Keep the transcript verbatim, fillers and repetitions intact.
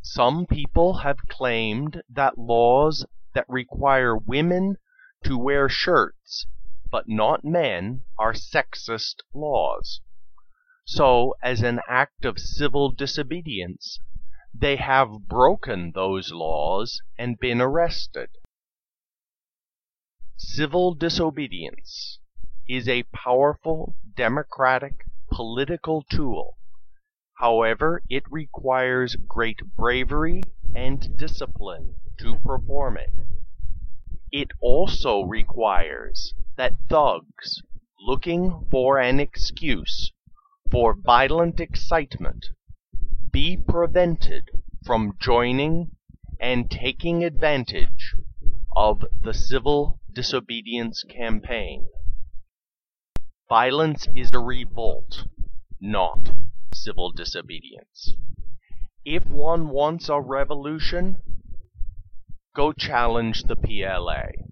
Some people have claimed that laws that require women to wear shirts but not men are sexist laws. So, as an act of civil disobedience, they have broken those laws and been arrested. Civil disobedience is a powerful democratic political tool. However, it requires great bravery and discipline to perform it. It also requires that thugs looking for an excuse for violent excitement be prevented from joining and taking advantage of the civil disobedience campaign. Violence is a revolt, not civil disobedience. If one wants a revolution, go challenge the P L A.